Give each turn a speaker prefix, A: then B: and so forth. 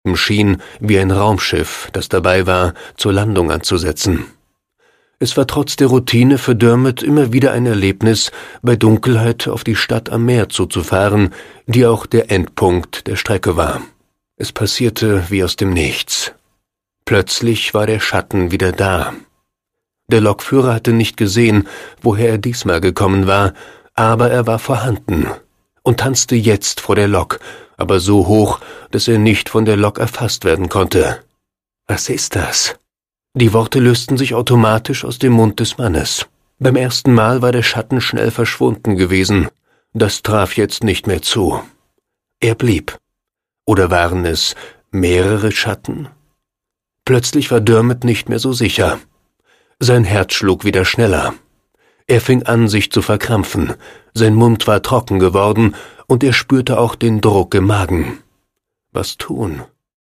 A: schien wie ein Raumschiff, das dabei war, zur Landung anzusetzen. Es war trotz der Routine für Dermot immer wieder ein Erlebnis, bei Dunkelheit auf die Stadt am Meer zuzufahren, die auch der Endpunkt der Strecke war. Es passierte wie aus dem Nichts. Plötzlich war der Schatten wieder da. Der Lokführer hatte nicht gesehen, woher er diesmal gekommen war, aber er war vorhanden und tanzte jetzt vor der Lok, aber so hoch, dass er nicht von der Lok erfasst werden konnte. »Was ist das?« Die Worte lösten sich automatisch aus dem Mund des Mannes. Beim ersten Mal war der Schatten schnell verschwunden gewesen. Das traf jetzt nicht mehr zu. Er blieb. Oder waren es mehrere Schatten? Plötzlich war Dermot nicht mehr so sicher. Sein Herz schlug wieder schneller. Er fing an, sich zu verkrampfen. Sein Mund war trocken geworden und er spürte auch den Druck im Magen. Was tun?